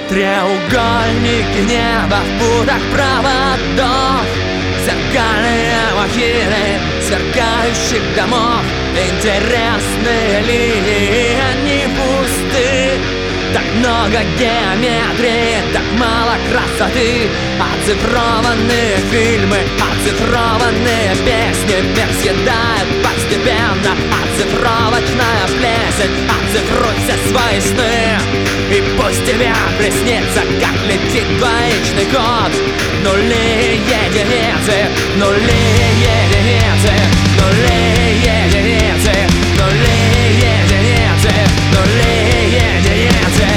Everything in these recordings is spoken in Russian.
Треугольники неба в путах проводов, зеркальные махины сверкающих домов. Интересные линии, они пусты. Так много геометрии, так мало красоты. Оцифрованные фильмы, оцифрованные песни. Мир съедает постепенно оцифровочная плесень. Оцифруй все свои сны, и пусть тебе приснится, как летит двоичный код. Нули и единицы, нули и единицы, нули и единицы, нули и единицы, нули и единицы.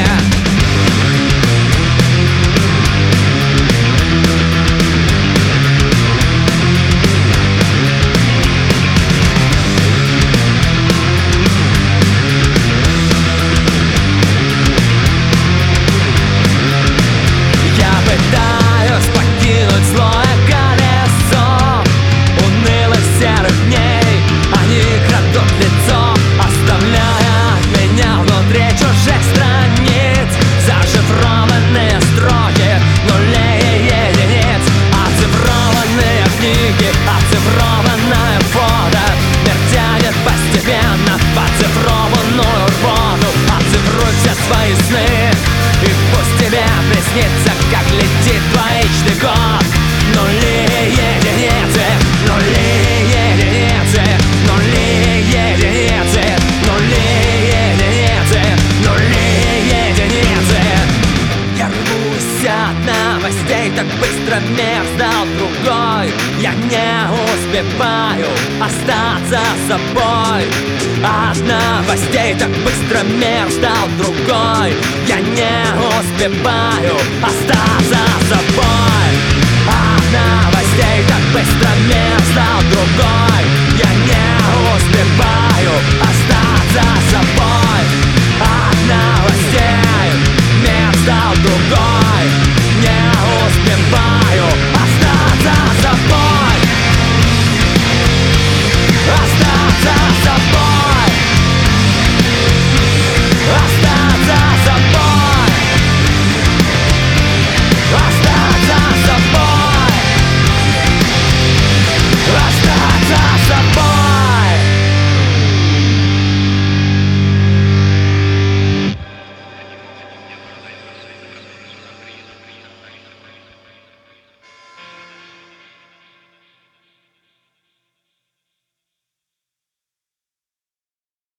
Пытаюсь покинуть злое колесо унылых серых дней. Они крадут лицо, оставляя меня внутри чужих страниц. Зашифрованные строки, нулей и единиц. Оцифрованные книги, оцифрованное фото. Мир тянет постепенно в оцифрованную рвоту. Оцифруй все свои сны, и пусть тебе приснится, как летит двоичный код. Нули и единицы, нули и единицы, нули и единицы, нули и единицы, нули и единицы. Я рвусь от новостей, так быстро мир стал другой. Я не успеваю остаться собой. От новостей так быстро мир стал другой. Я не успеваю остаться собой. От новостей так быстро мир стал другой.